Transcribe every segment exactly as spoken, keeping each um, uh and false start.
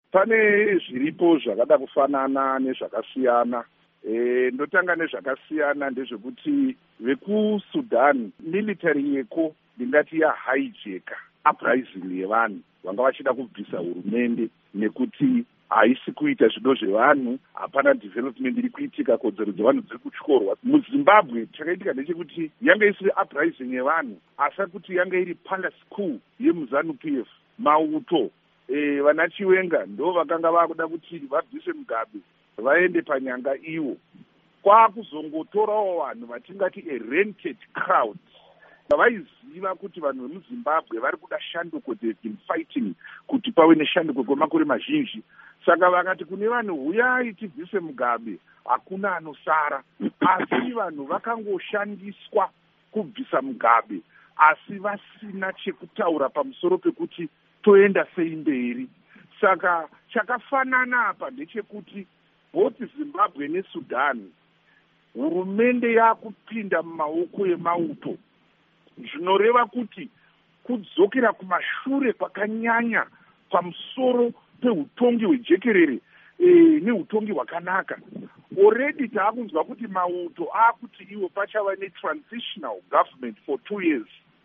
Pane zviripo zvakada kufanana nezvakasiyana. E, ndotanga nezvakasiyana ndezvekuti vekuSudan military yeko ndingati yahijeka uprising yevanhu vanga vachida kubvisa hurumende nekuti haisi kuita zvido zvevanhu, hapana development iri kuitika, kodzero dzevanhu dziri kutyorwa. MuZimbabwe chakaitika ndechekuti yange isiri uprising yevanhu, asi kuti yange iri palace coup yemuZanu P F. Mauto e, vana Chiwenga ndo vakanga vakuda kuti vabvise Mugabe vaende panyanga iwo. Kwakuzongotorawo vanhu vatingati a rented crowd. Vaiziva kuti vanhu vemuZimbabwe vari kuda shanduko, they've been fighting kuti pave neshanduko kwemakore mazhinji. Saka vakati kune vanhu huyai tibvise Mugabe, hakuna anosara. Asi vanhu vakangoshandiswa kubvisa Mugabe, asi vasina chekutaura pamusoro pekuti toenda sei mberi. Saka chakafanana apa ndechekuti both Zimbabwe neSudan hurumende yakupinda mumaoko emauto, zvinoreva kuti kudzokera kumashure kwakanyanya pamusoro peutongi hwejekerere e, neutongi hwakanaka. Already taakunzwa kuti mauto akuti iwo pachava netransitional government for two years.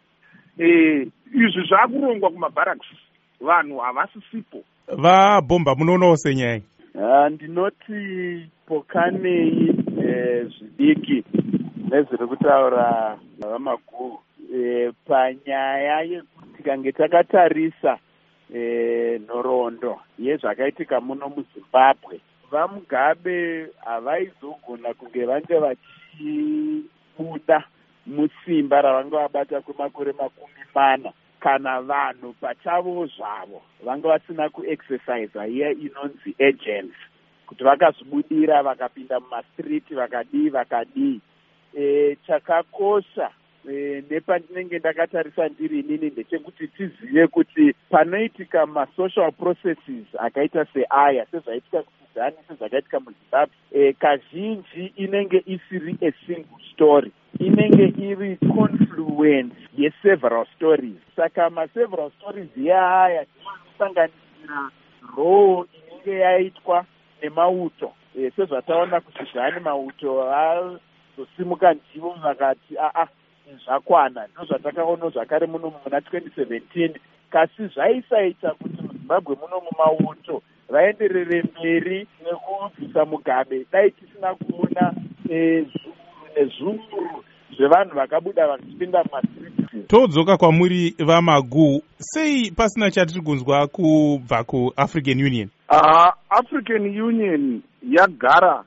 E, izvi zvaakurongwa kumabarracks, vanhu havasisipo. Vabhomba munoonawo senyaya? Uh, ndinoti pokanei eh, zvidiki nezviri kutaura vaMaguru eh, panyaya yekuti tikange takatarisa eh, nhoroondo yezvakaitika muno muZimbabwe, vaMugabe havaizogona kunge vange vachibuda musimba ravanga vabata kwemakore makumi mana kana vanhu pachavo zvavo vanga vasina kuexercise iya inonzi agents, kuti vakazobudira vakapinda mumastriti vakadii vakadii. E, chakakosha e, nepandinenge ndakatarisa ndiri inini ndechekuti tizive kuti panoitika masocial processes akaita seaya sezvaitika kuSudani sezvakaitika muZimbabwe, e, kazhinji inenge isiri a single story, inenge iri confluence yeseveral stories. Saka maseveral stories yaaya dzinosanganisira role inenge yaitwa nemauto, e, sezvataona kuSudani mauto vazosimuka ndivo vakati aa zvakwana, ndozvatakaona zvakare muno muna twenty seventeen. Kasi zvaisaita kuti muZimbabwe muno mumauto vaenderere mberi nekubvisa Mugabe dai tisina kuona e, nezvuru zvevanhu vakabuda vachipinda mumastriti. Todzoka kwamuri vaMaguu, sei pasina chatiri kunzwa kubva kuAfrican Union? Uh, African Union yagara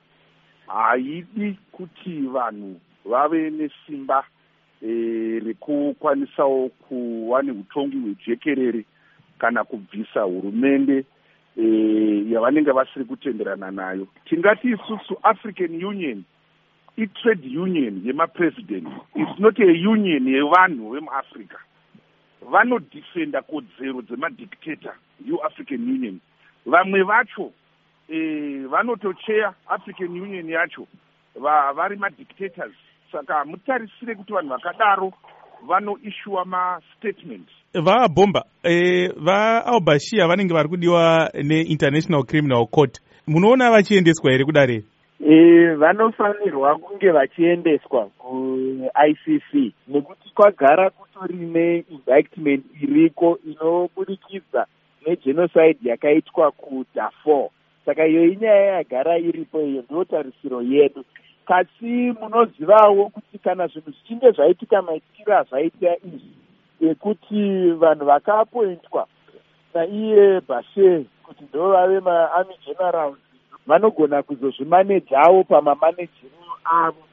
haidi kuti vanhu vave nesimba e, rekukwanisawo kuva neutongi hwejekerere kana kubvisa hurumende e, yavanenge vasiri kutenderana nayo. Tingati isusu African Union i-trade union yemapresident, it's not a union yevanhu vemuAfrica. Vanodefenda kodzero dzemadictator you-African Union. Vamwe vacho e, vanotocheya African Union yacho va, vari madictators. Saka mutarisire kuti vanhu vakadaro vanoishuwa mastatement. VaBhomba, e, vaAlbashir vanenge vari kudiwa neInternational Criminal Court, munoona vachiendeswa here kudare? E, vanofanirwa kunge vachiendeswa kuI C C nekuti kwagara kutori neindictment iriko inobudikidza negenocide yakaitwa kuDarfur. Saka iyo inyaya yagara iripo, iyo ndio tarisiro yedu. Kasi munozivawo kuti kana zvinhu zvichinge zvaitika maitikiro azvaita izvi ekuti vanhu vakaappointwa naiye Bashir kuti ndo vave maarmy generals vanogona kuzozvimanejawo pamamanejero avo.